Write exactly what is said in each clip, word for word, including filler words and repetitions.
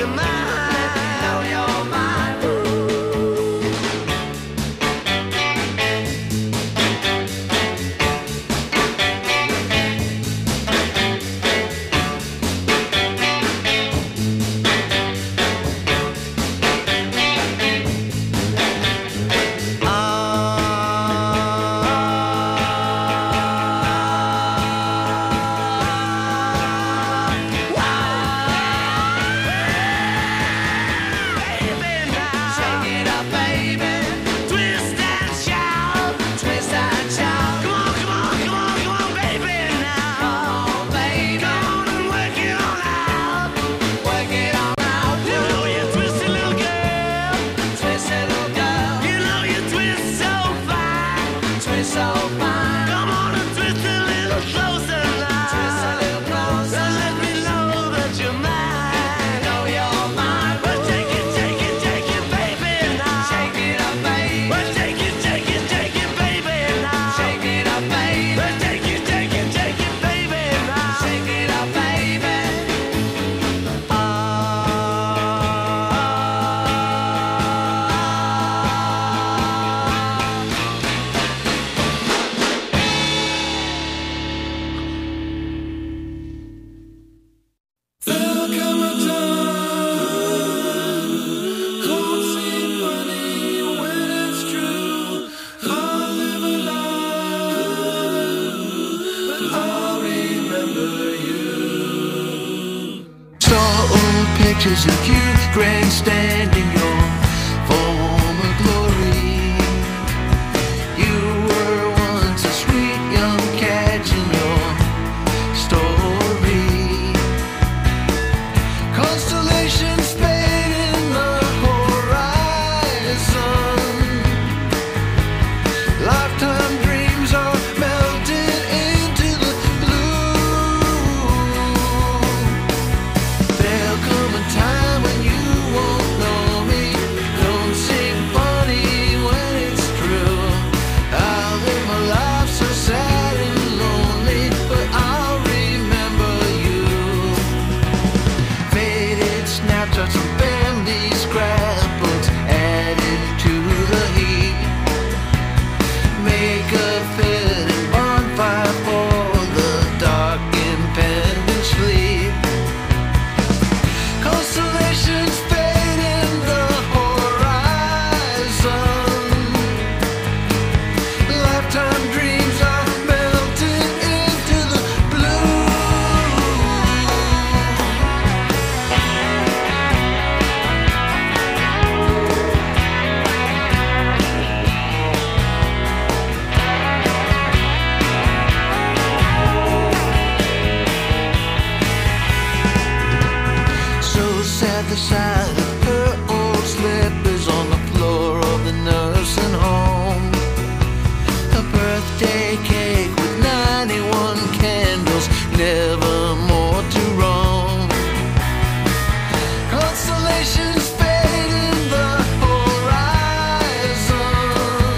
you're mine. Let me know you're mine. Pictures of you grandstanding your former glory. You were once a sweet young catch in your story. Constellations fade in the horizon. Lifetime dreams are melted into the blue. There'll come a time when you won't know me. Don't seem funny when it's true. I'll live my life so sad and lonely, but I'll remember you. Faded snapshots from family scrapbooks added to the heat. Make a fitting bonfire for the dark impending sleep. Constellations fade in the horizon. Lifetime dreams are melted into the blue. So sad the sight of her old slippers on the floor of the nursing home. A birthday cake with ninety-one candles, never more to roam. Constellations fade in the horizon.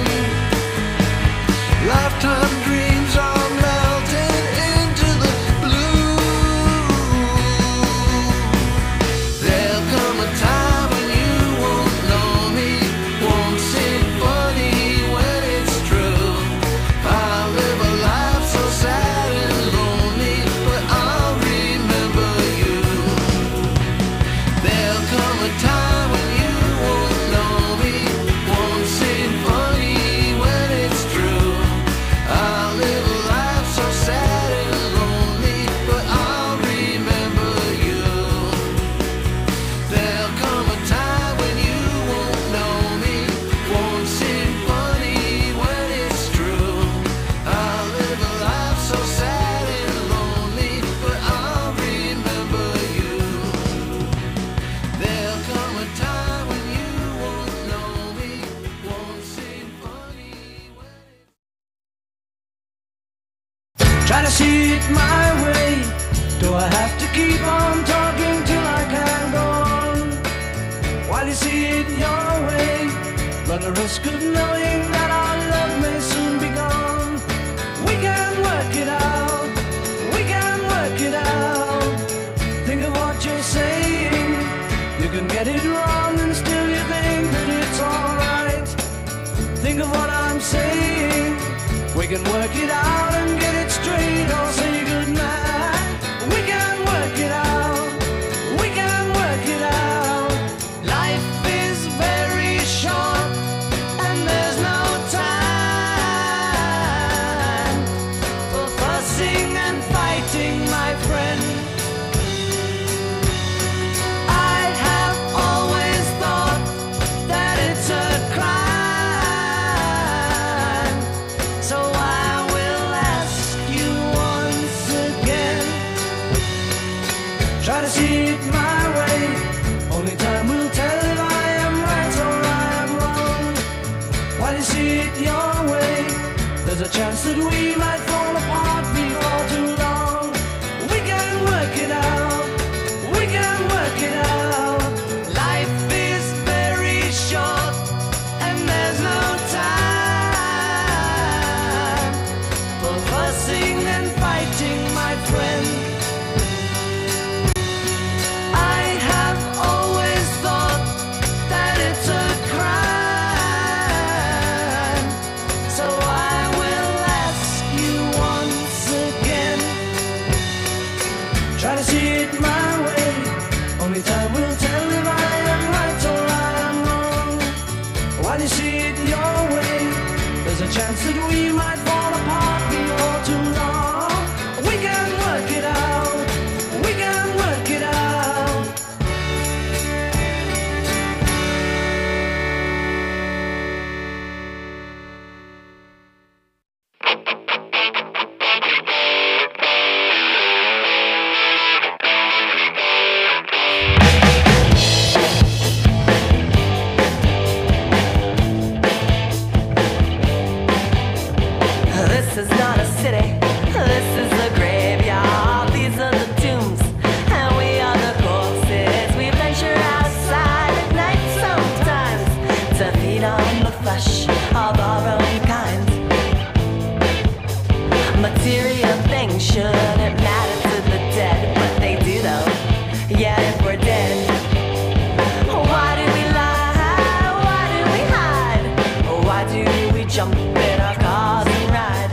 Lifetime dreams are melted into the blue. There'll come a time when you won't know me. Won't seem funny when it's true. I'll live a life so sad and lonely, but I'll remember you. There'll come a time when you won't know me. Won't seem funny when it's true. I'll live a life so sad and lonely, but I'll remember you. There'll come a time when you won't know me. Won't seem funny when it's true. I'll live a life so sad and lonely, but I'll remember you. There'll come a time when you won't know me. Won't seem funny when Try to see it my way. Do I have to keep on talking till I can go on? While you see it your way, run the risk of knowing that our love may soon be gone. We can work it out. We can work it out. Think of what you're saying. You can get it wrong and still you think that it's alright. Think of what I'm saying. We can work it out and get it straight or say goodnight. We can work it out. We can work it out. Life is very short and there's no time for fussing and fighting, my friend. I have always thought that it's a crime, so I will ask you once again. Try to see it my way. Only time will tell if I am right or I am wrong. While you see it your way, there's a chance that we might fall apart before too long. We can work it out. We can work it out. Life is very short and there's no time for fussing and fighting, my friend. I have always thought that it's a crime, so I will ask you once again. Try to see it my way. Only time will tell if I am right or I am wrong. While you see it your way, there's a chance that we might fall apart before too long. We can work it out. We can work it out. This is not a city, this is a graveyard. These are the tombs, and we are the corpses. We venture outside at night sometimes to feed on the flesh of our own kind. Material things shouldn't matter to the dead, but they do though. Yeah, if we're dead. Why do we lie? Why do we hide? Why do we jump in our cars and ride?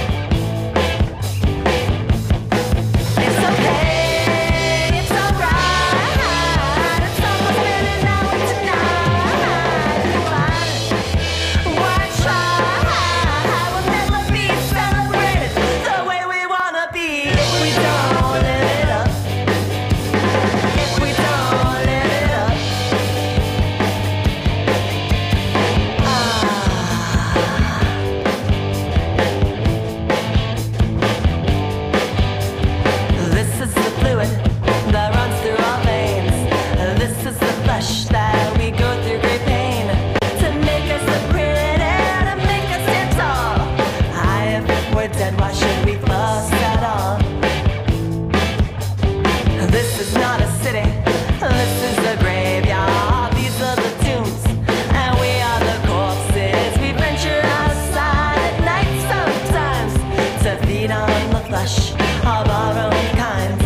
It's okay, it's alright. It's almost been an hour tonight. Why try? We'll never be celebrated the way we wanna be if we don't live it up. If we don't live it up. Ah. This is the fluid that runs through our veins. This is the flesh that we go through great pain to make us look pretty, to make us stand tall. Aye, if we're dead, why should we fuss at all? This is not a city, this is a graveyard. These are the tombs, and we are the corpses. We venture outside at night sometimes to feed on the flesh of our own kind.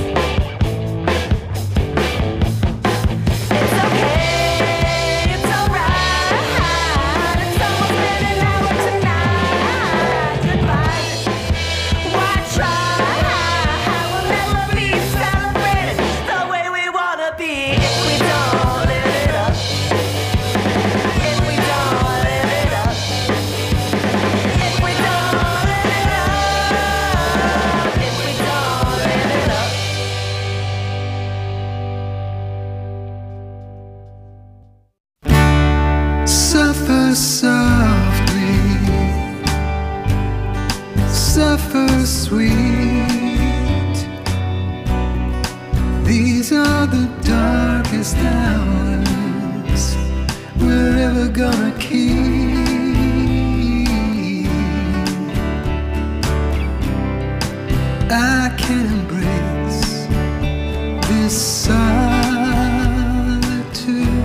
It's okay, it's alright. It's almost been an hour tonight. Goodbye. Why try? We'll never be celebrated the way we wanna be if we don't live it up. If we don't live it up. If we don't live it up. If we don't live it up. Suffer softly, suffer sweet. These are the darkest hours we're ever gonna keep. I can embrace this solitude.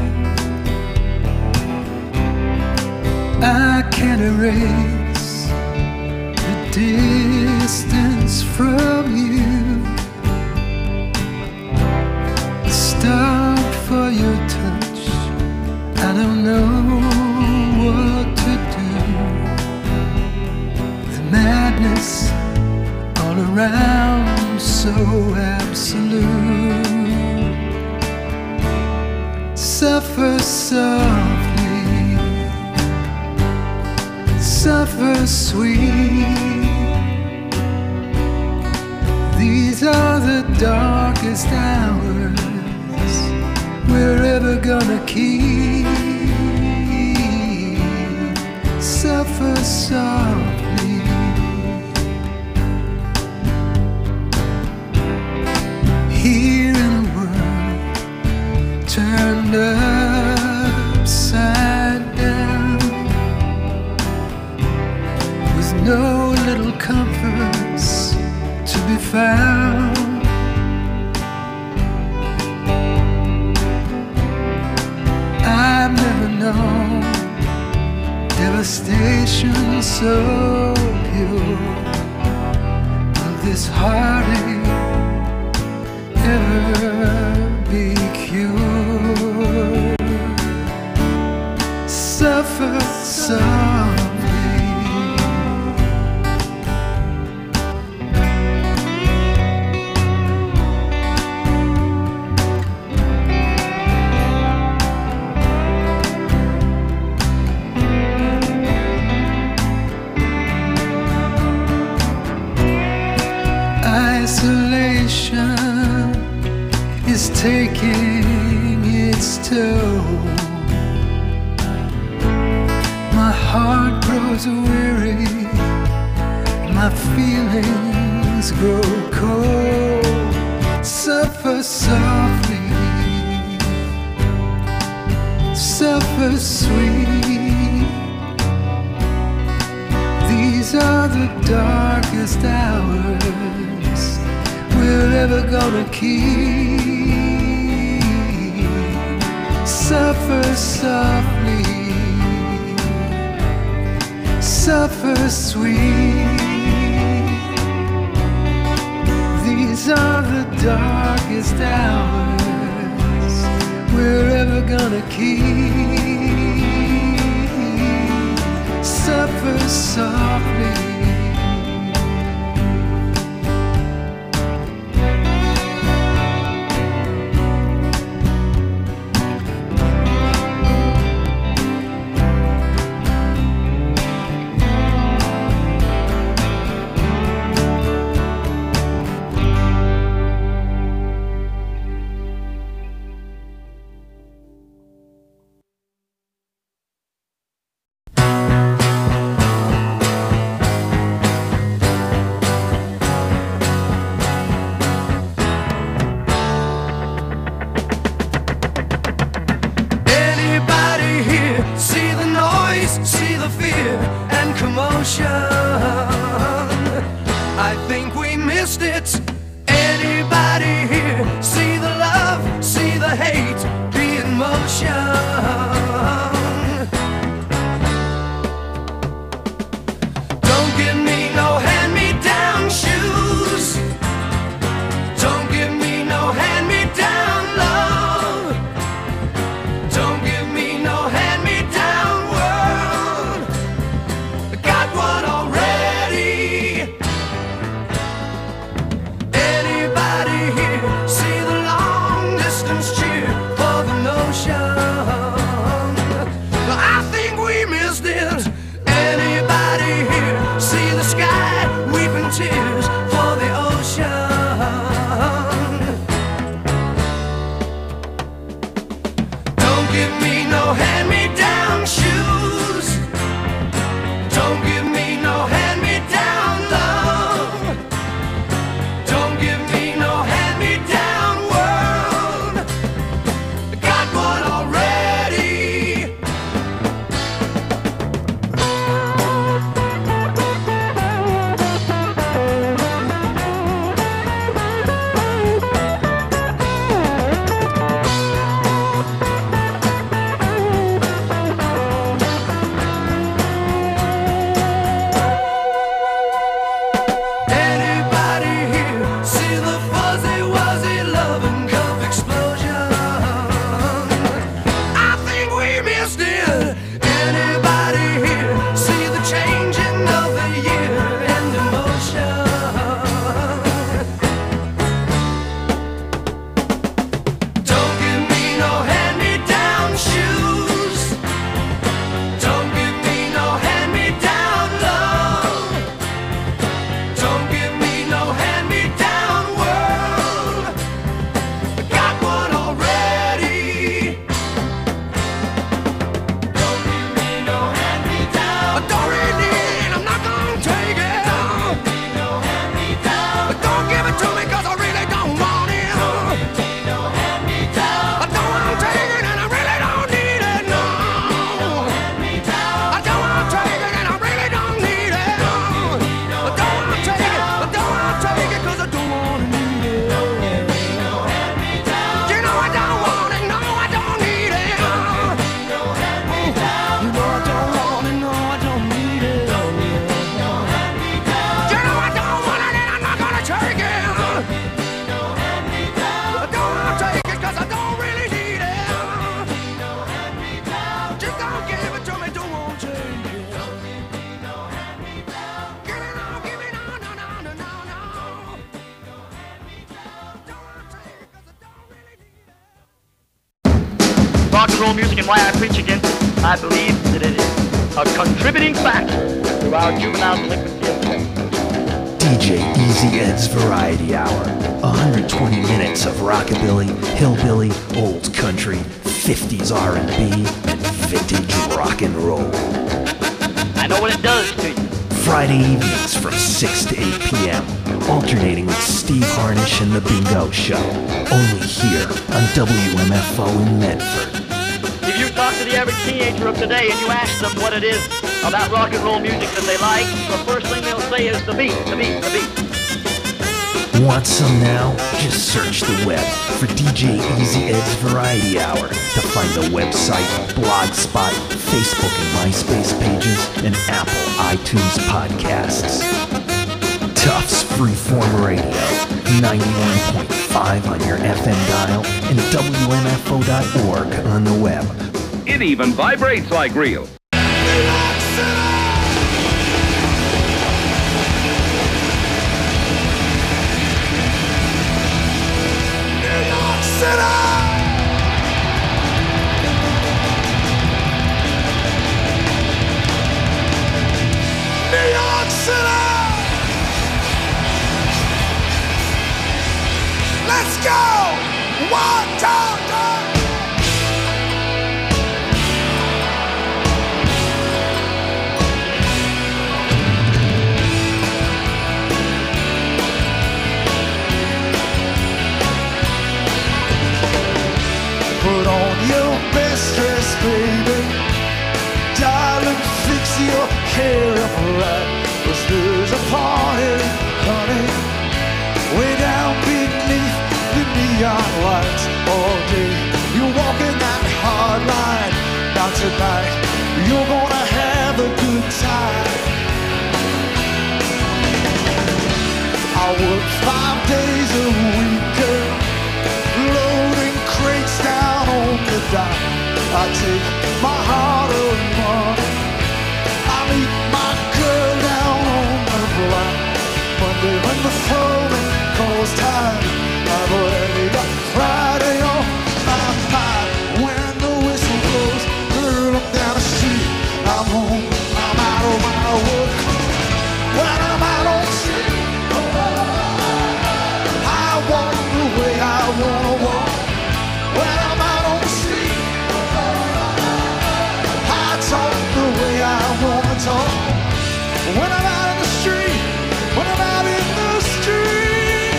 I can't erase the distance from you. Stop for your time. don't know what to do. The madness all around, so absolute. Suffer softly, suffer sweet. These are the darkest hours we're ever gonna keep. Suffer softly. Here in a world turned upside down, with no little comforts to be found. I've never known devastation so pure. Will this heartache ever be cured? Suffer softly. Isolation is taking its toll. My heart grows weary, my feelings grow cold. Suffer softly, suffer sweet. These are the darkest hours we're ever gonna keep. Suffer softly, suffer sweet. These are the darkest hours we're ever gonna keep. Suffer softly. I think we missed it. Anybody here see the love, see the hate, be in motion? Don't give me no hand-me-down shoes. Don't give me no hand-me-down love. Don't give me no hand-me-down world. I got one already. Anybody here see the long distance cheer for the notion? I think we missed it. Anybody here see the sky weeping tears for the ocean? Don't give me no hand-me-down shoes. Don't give me no hand-me-down love. Don't give me no hand-me-down world. I got one already. rock and roll music and why I preach against it. I believe that it is a contributing factor to our juvenile delinquency of crime. D J Easy Ed's Variety Hour. one hundred twenty minutes of rockabilly, hillbilly, old country, fifties R and B, and vintage rock and roll. I know what it does to you. Friday evenings from six to eight p.m. Alternating with Steve Harnish and The Bingo Show. Only here on W M F O in Medford. If you talk to the average teenager of today and you ask them what it is about rock and roll music that they like, the first thing they'll say is the beat, the beat, the beat. Want some now? Just search the web for D J Easy Ed's Variety Hour to find the website, Blogspot, Facebook and MySpace pages, and Apple iTunes podcasts. Tufts Freeform Radio, ninety-one point five on your F M dial, and W M F O dot org on the web. It even vibrates like real. Let's go! One, two, three! Put on your best dress, baby. Darling, fix your hair up right. 'Cause there's a party, honey, way down beneath the neon lights all day. You're walking that hard line. Now tonight, you're gonna have a good time. I work five days a week, girl, loading crates down on the dock. I take my heart of money. I meet my girl down on the block. Monday when the phone calls time, I've already got Friday on my mind. When the whistle blows, girl, I'm down the street. I'm home, I'm out of my work. When I'm out on the street, I walk the way I wanna walk. When I'm out on the street, I talk the way I wanna talk. When I'm out in the street, when I'm out in the street.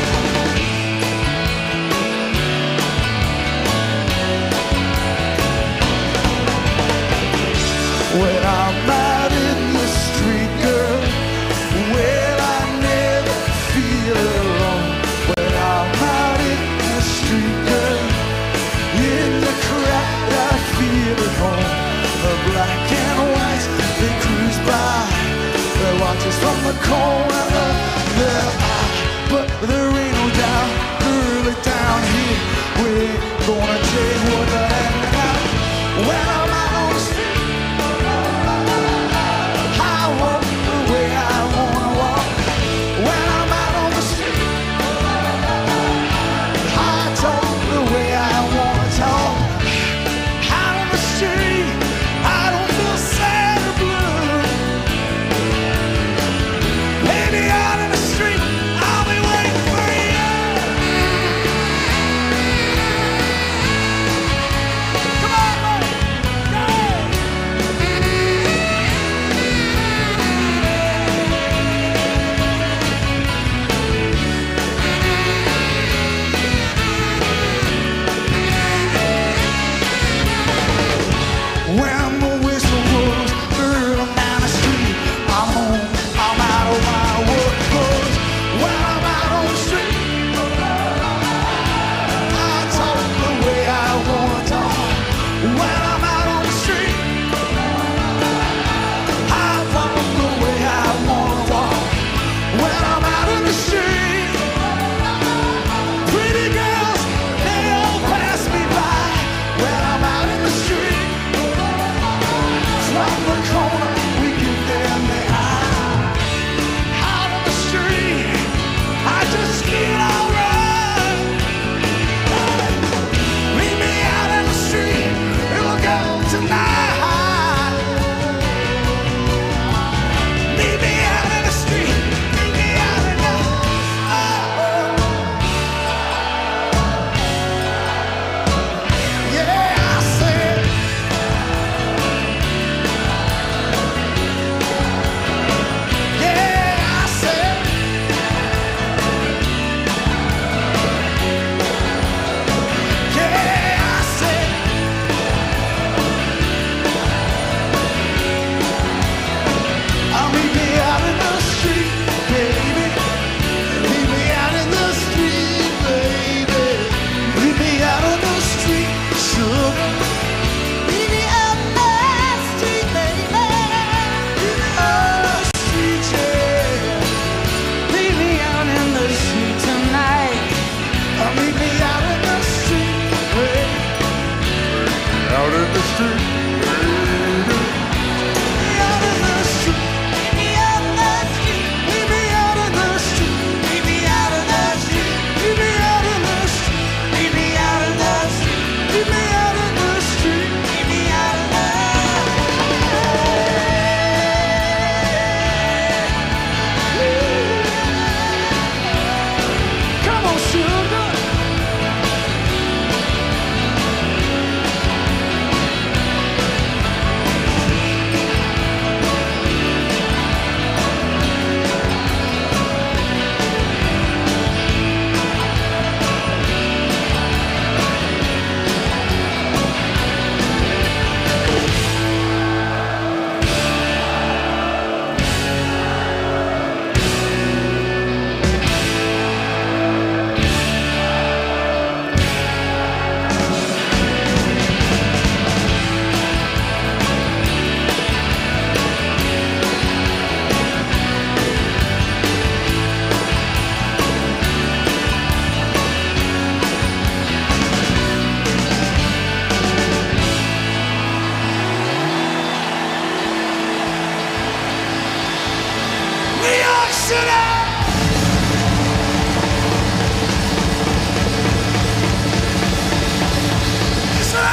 When I'm out in the street, girl, well, I never feel alone. When I'm out in the street, girl, in the crowd I feel at home. The black and white, they cruise by. They watch us from the corner of their eye. But there ain't no doubt, early down here, we ain't gonna take what the heck got. When I'm out on the street, I walk the way I wanna walk. When I'm out on the street, I talk the way I wanna talk. Out on the street, I don't feel sad or blue. Baby, out in the street, I'll be waiting for you. Come on, buddy.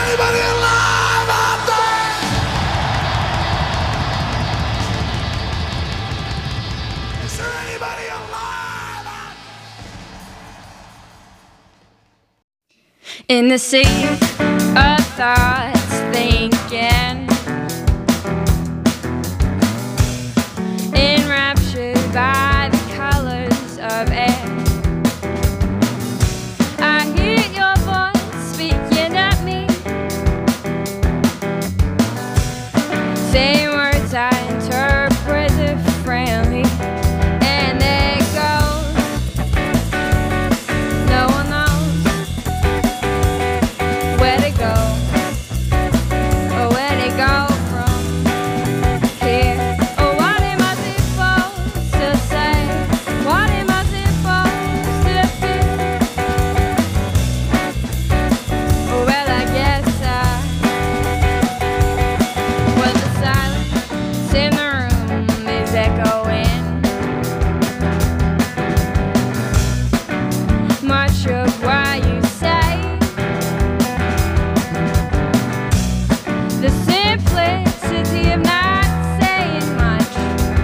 anybody alive out there? Is there anybody alive out there? In the sea of thoughts thinking, enraptured by the colors of air, I hear your voice speaking at me, saying words I interpret differently, and they go, no one knows where to go, or where to go from here. Or what am I supposed to say? What am I supposed to feel? Well, I guess I well, the silence in the room is echoing. Much of what you say, the simplicity of not saying much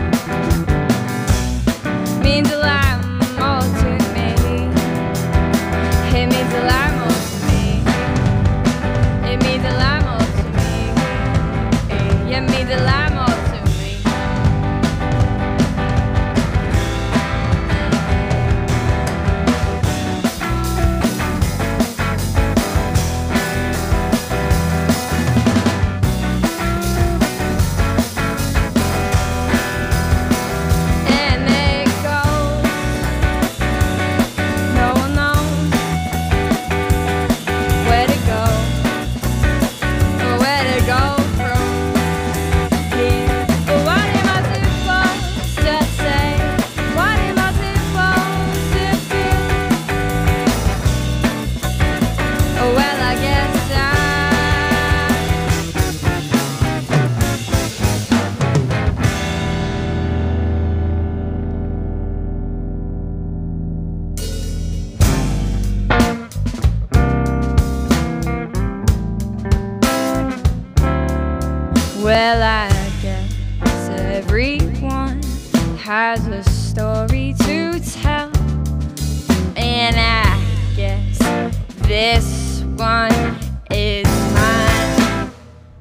means a lot more to me. It means a lot more to me. It means a lot more to me. It means a lot more to me. And it goes, no one knows where to go, or where to go from here. But what am I supposed to say? What am I supposed to feel? Oh, well, I guess I Well, I guess everyone has a story to tell, and I guess this one is mine.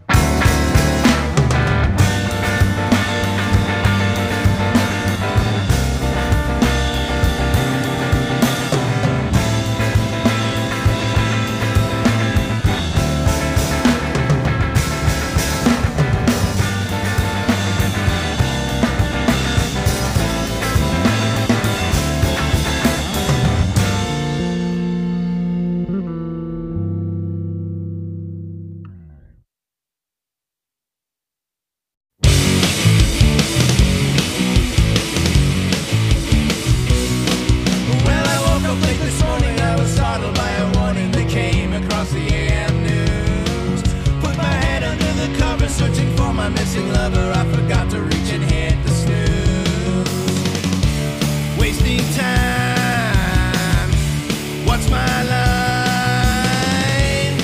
Well, I woke up late this morning. I was startled by a warning that came across the A M news. Put my head under the covers, searching for my missing lover. I forgot to reach and hit the snooze. Wasting time. What's my line?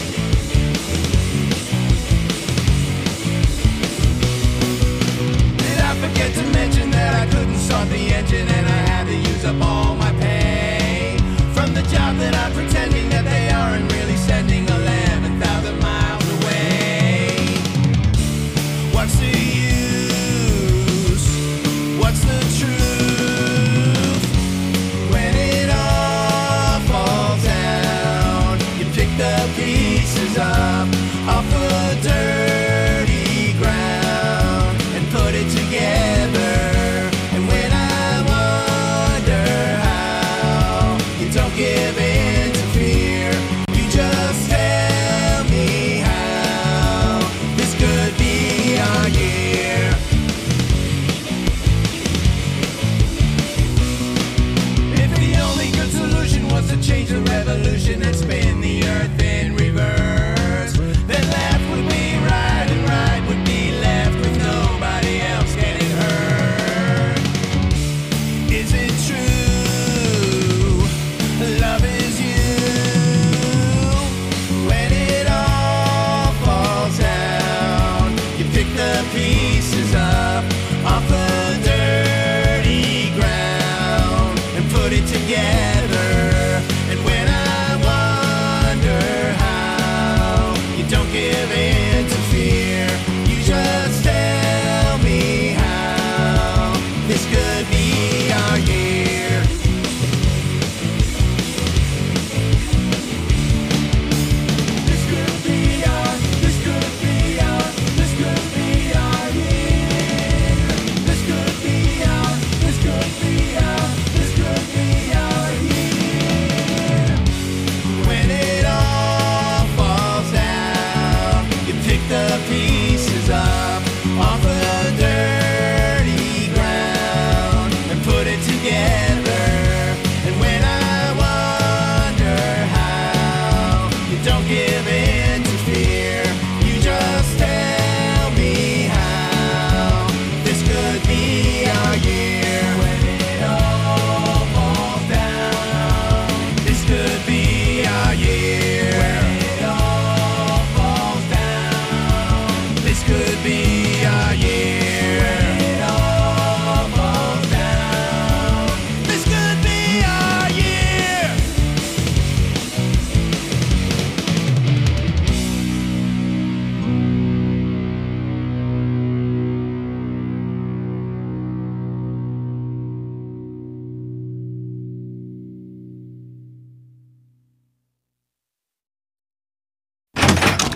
Did I forget to mention that I couldn't start the engine and I had to use up all my pay from the job that I'm pretending that they aren't really sending eleven thousand miles away? What's the use? What's the truth? When it all falls down, you pick the pieces up off the dirty ground and put it together. And when I wonder how you don't give in to fear, you just tell me how this could be our year. If the only good solution was to change the revolution and spin the earth in reverse, then left would be right.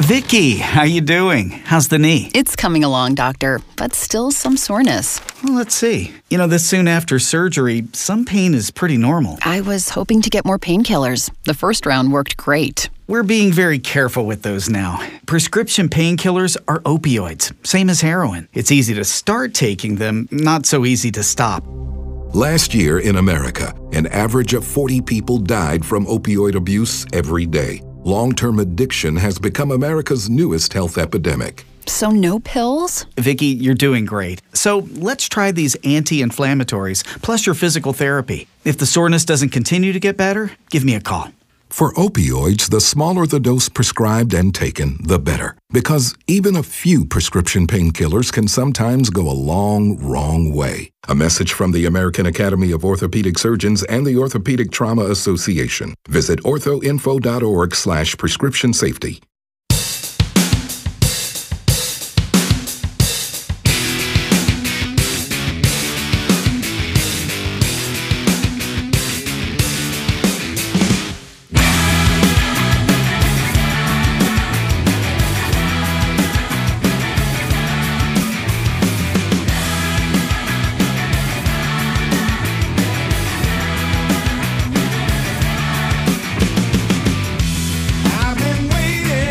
Vicky, how you doing? How's the knee? It's coming along, doctor, but still some soreness. Well, let's see. You know, this soon after surgery, some pain is pretty normal. I was hoping to get more painkillers. The first round worked great. We're being very careful with those now. Prescription painkillers are opioids, same as heroin. It's easy to start taking them, not so easy to stop. Last year in America, an average of forty people died from opioid abuse every day. Long-term addiction has become America's newest health epidemic. So no pills? Vicky, you're doing great. So let's try these anti-inflammatories, plus your physical therapy. If the soreness doesn't continue to get better, give me a call. For opioids, the smaller the dose prescribed and taken, the better. Because even a few prescription painkillers can sometimes go a long, wrong way. A message from the American Academy of Orthopedic Surgeons and the Orthopedic Trauma Association. Visit orthoinfo.org slash prescription safety. I've been waiting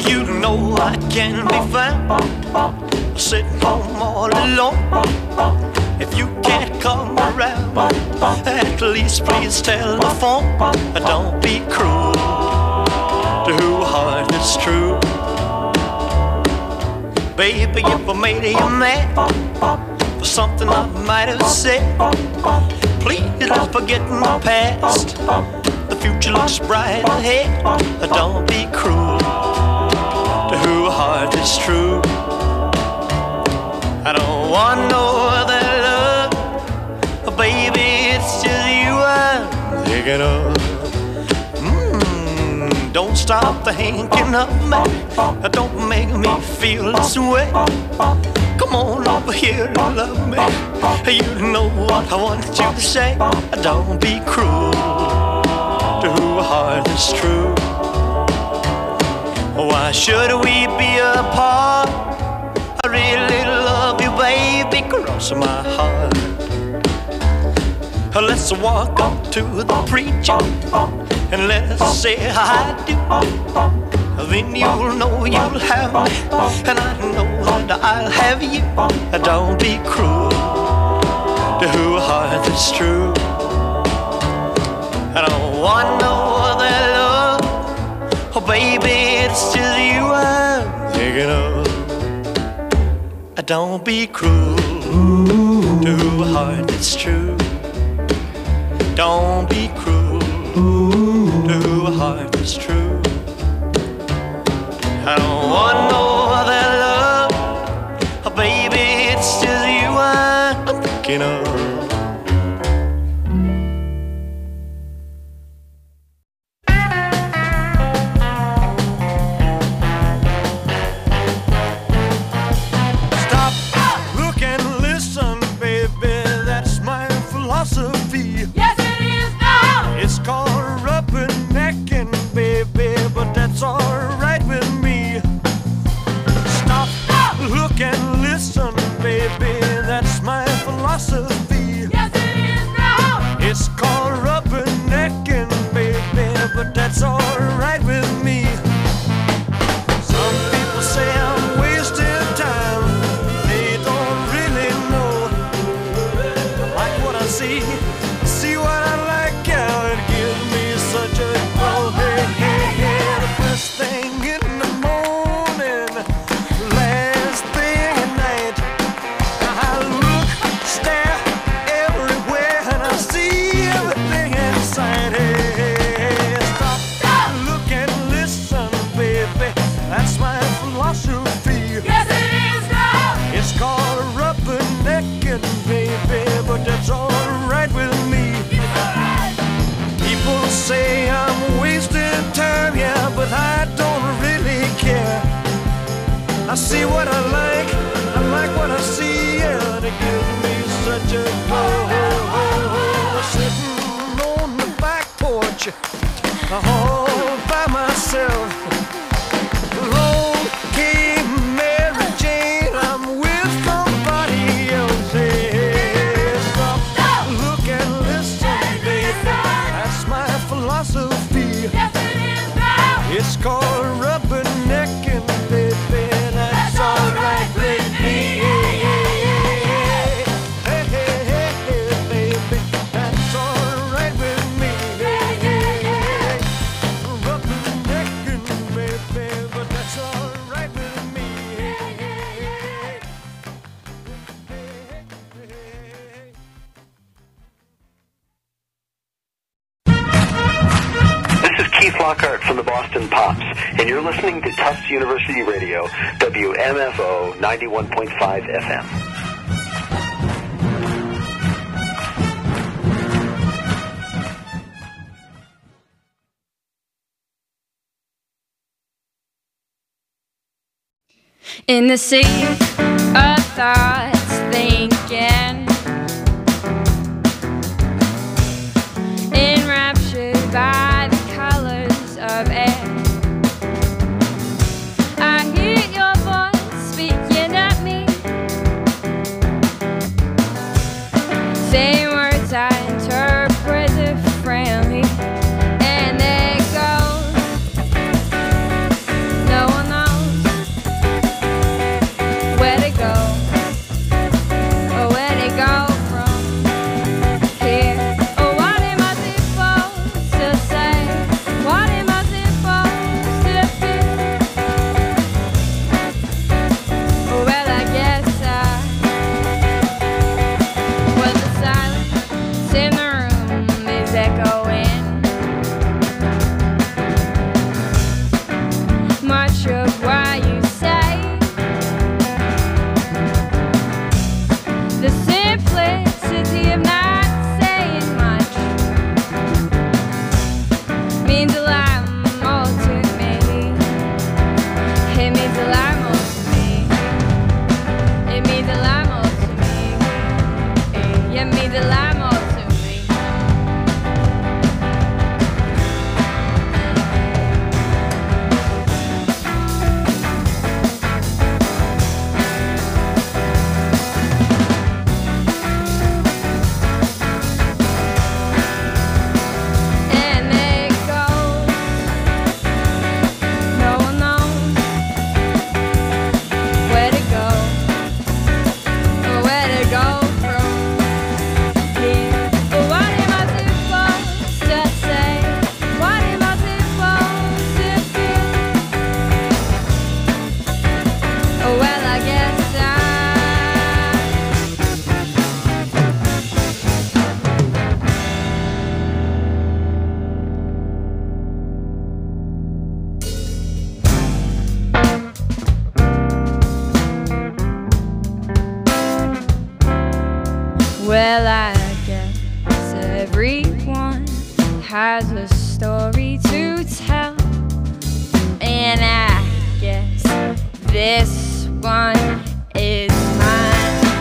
You know I can be found sitting home all alone. If you can't come around, at least please telephone. Don't be cruel to who heart is true. Baby, if I made you mad for something I might have said, please don't forget my past. The future looks bright ahead. Don't be cruel to who heart is true. I don't want no other love, baby, it's just you I'm thinking of. Mm, don't stop thinking of me, don't make me feel this way. Come on over here and love me. You know what I want you to say. Don't be cruel to who heart is true. Why should we be apart? I really love you, baby, cross my heart. Let's walk up to the preacher and let's say I do. Then you'll know you'll have me, and I know that I'll have you. Don't be cruel to who heart is true. I don't want no other love, oh baby, it's just you I'm thinking of. Don't be cruel to who heart is true. Don't be cruel to who heart is true. I don't want no other love, oh baby, it's just you I'm thinking of. It's called rubbernecking, baby, but that's alright with me. Some people say I'm wasting time, they don't really know. I like what I see, see what I like, yeah, it gives me such a glow. Hey, hey, hey, the first thing in the morning, last thing at night, I look, stare everywhere, and I see everything inside. Hey, hey, stop, stop, look and listen, baby. That's my philosophy. Yes, it is now. It's called rubbernecking, baby, but that's alright with me. It's alright. People say I'm wasting time, yeah, but I don't really care. I see what I like, I like what I see, yeah, and it gives me such a glow. Sitting on the back porch, all by myself. Alone came Mary Jane, I'm with somebody else. Hey, stop, stop, look and listen, baby. That's my philosophy. Yes, it is now. It's called rubbernecking, baby. That's alright with me. Hey, hey, hey, hey, baby. That's alright with me. Hey, hey, hey. Rubbernecking, baby, but that's alright with me. Hey, hey, hey. This is Keith Lockhart from the Boston Pops, and you're listening to Tufts University Radio, W M F O ninety-one point five F M. In the sea of thoughts thinking, enraptured by the colors of air, I hear your voice speaking at me, saying words I interpret differently, and they go, no one knows Well, I guess everyone has a story to tell, and I guess this one is mine.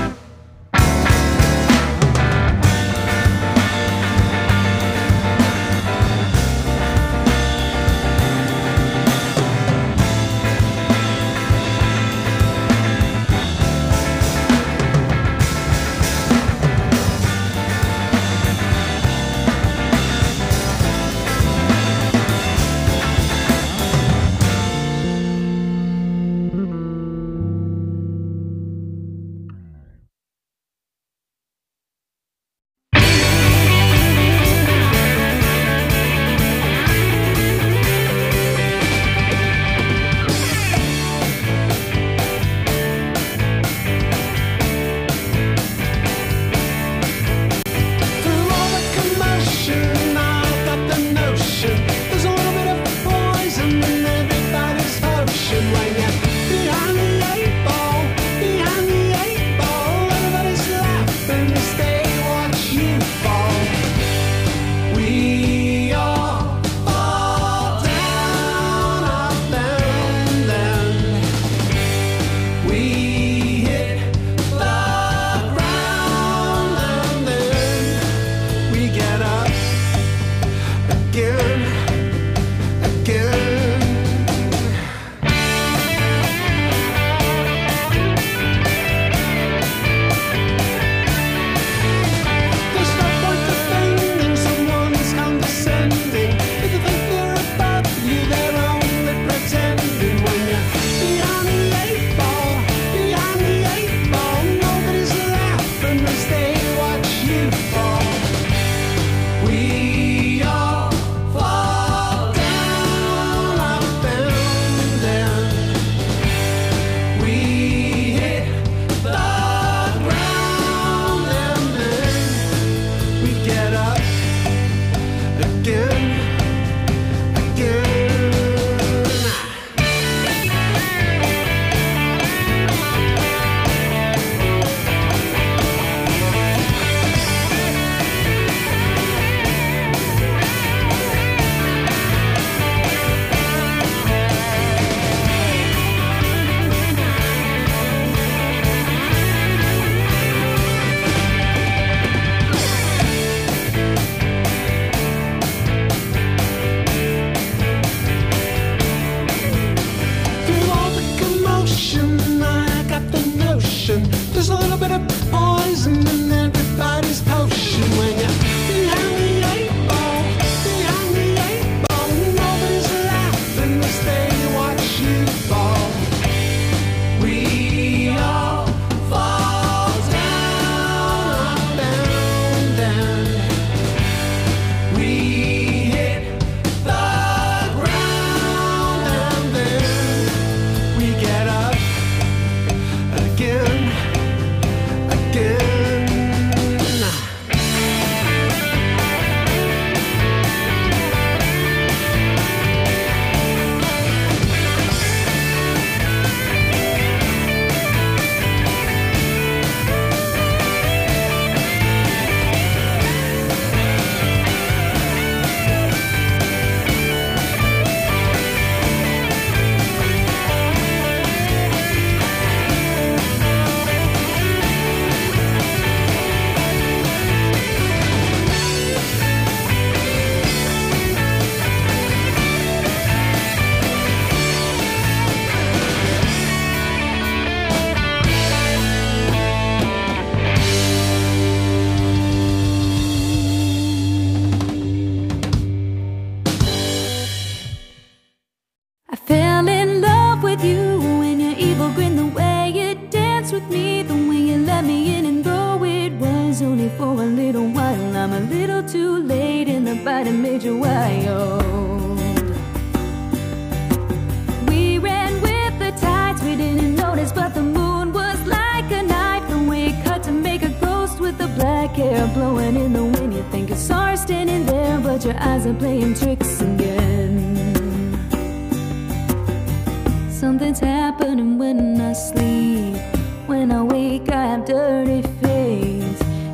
Something's happening when I sleep. When I wake, I have dirty face.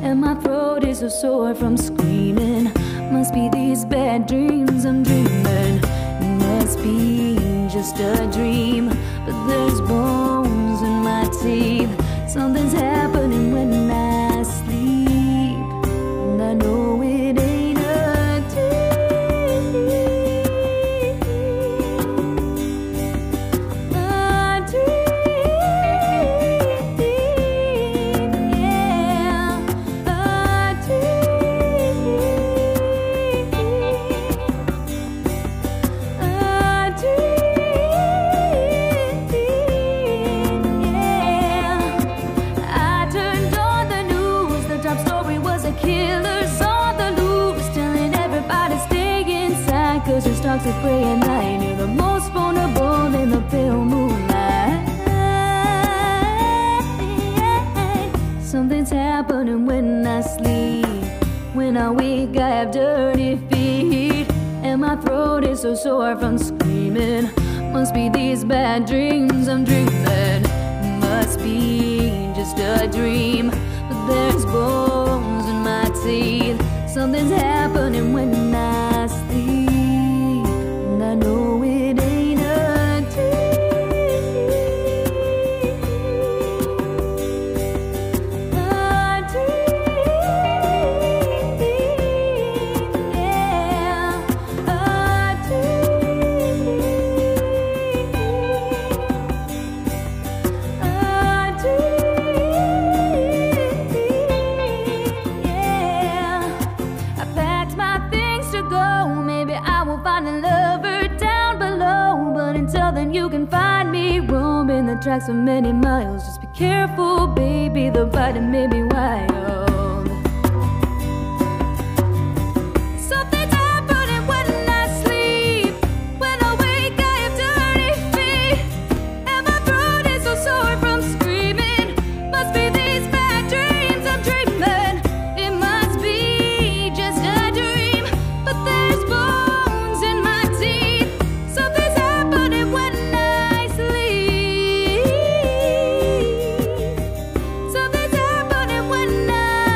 and my throat is so sore from screaming. Must be these bad dreams I'm dreaming. Must be just a dream, but there's bones in my teeth. Something's happening when I sleep, and I know it ain't a dream. A dream, yeah, a dream, a dream, yeah. I turnned on the news, the top story was a killer's on the loose, telling everybody stay inside, cause there's talks of prey at night. You're the most vulnerable in the pale moonlight. Something's happening when I sleep. When I wake I have dirty feet, and my throat is so sore from screaming. Must be these bad dreams I'm dreaming. Must be just a dream, but there's bones in my teeth. Something's happening when I sleep, and I know it ain't a dream. A dream, yeah, a dream, a dream, yeah. I packed my things to go. Maybe I will find a lover down below, but until then you can find me roaming the tracks for many miles. Just be careful, baby, the riding may be wild. Something's happening when I sleep. When I wake I have dirty feet, and my throat is so sore from screaming. Must be these bad dreams I'm dreaming. It must be just a dream, but there's bones in my teeth. Something's happening when I sleep. Something's happening when I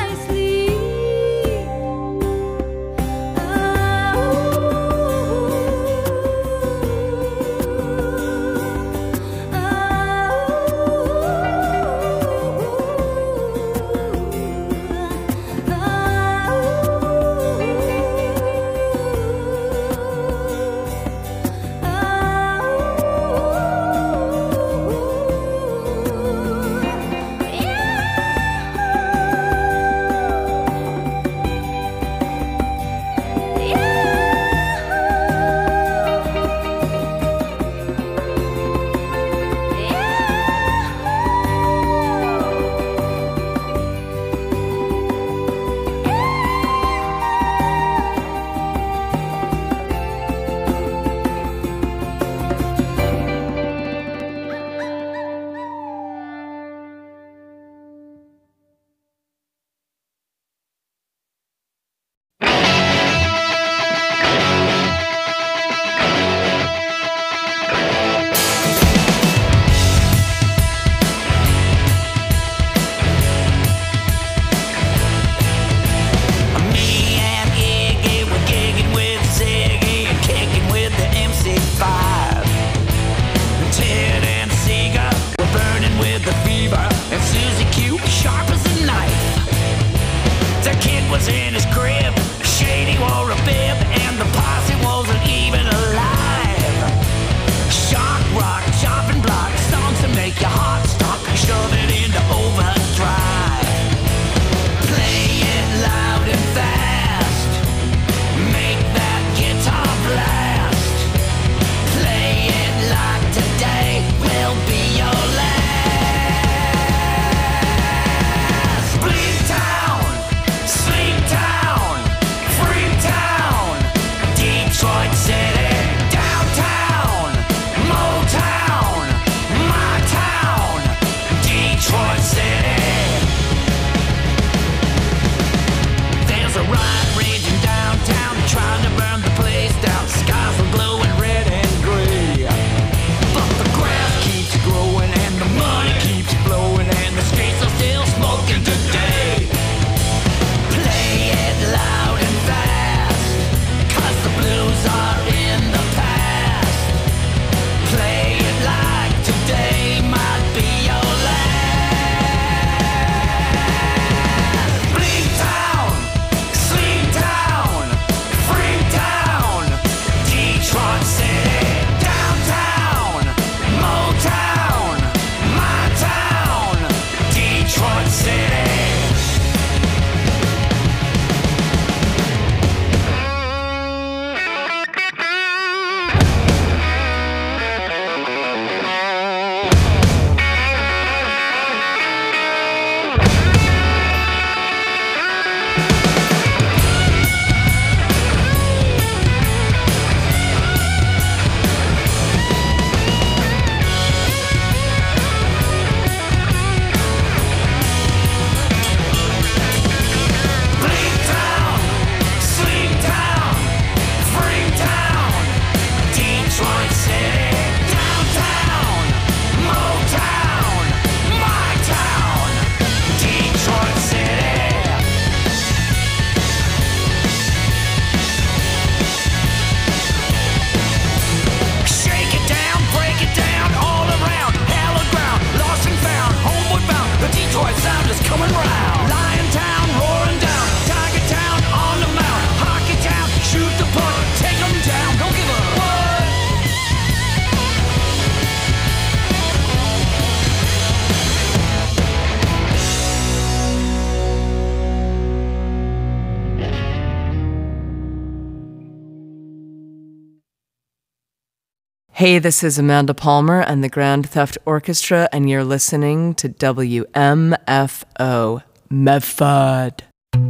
Hey, this is Amanda Palmer and the Grand Theft Orchestra, and you're listening to W M F O, Medford.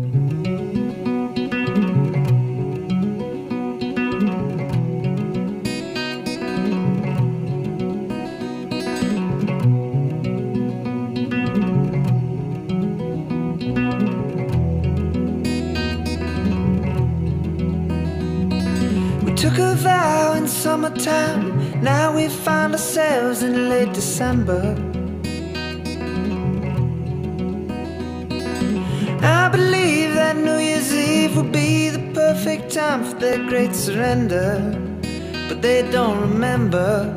Took a vow in summertime, now we find ourselves in late December. I believe that New Year's Eve will be the perfect time for their great surrender, but they don't remember.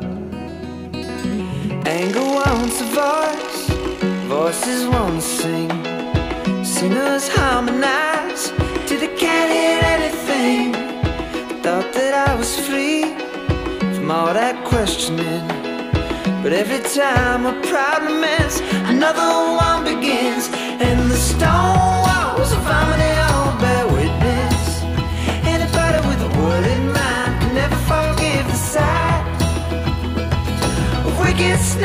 Anger wants a voice, voices won't sing. Singers harmonize till they can't hear anything. Thought that I was free from all that questioning, but every time a problem ends, another one begins, and the stone walls of harmony all bear witness. Anybody with a word in mind can never forgive the sight of wicked snakes